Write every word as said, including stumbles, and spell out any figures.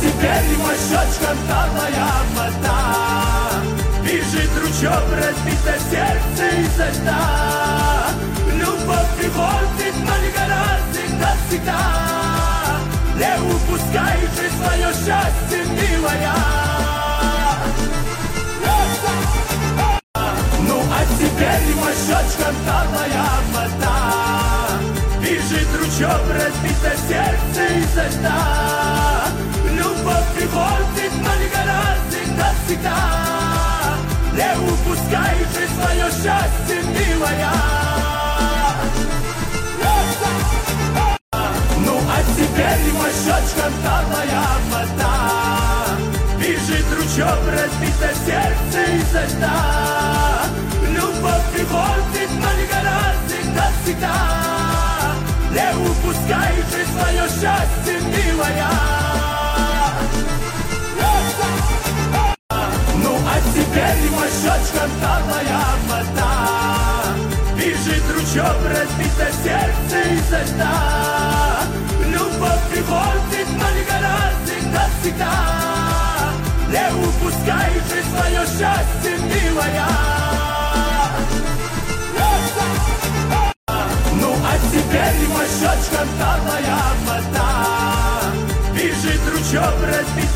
теперь по щечкам талая вода. Бежит ручьем, разбито сердце изо льда. Любовь приходит, но не гораздо навсегда. Не упускай же свое счастье, милая. Ну а теперь по щечкам талая вода. Бежит ручьем, разбито сердце изо льда. Любовь приходит, но не гораздо навсегда. Не упускай же свое счастье, милая. Ну а теперь по щечкам талая вода. Бежит ручьем, разбито сердце изо льда. Любовь приходит, но не гораздо навсегда. Не упускай же свое счастье, милая. Ну а теперь по щечкам талая вода. Бежит ручьем, разбито сердце изо льда. Любовь приходит, но не гораздо навсегда. Не упускай же свое счастье, милая. Ну а теперь по щечкам талая вода. Бежит ручьем, разбито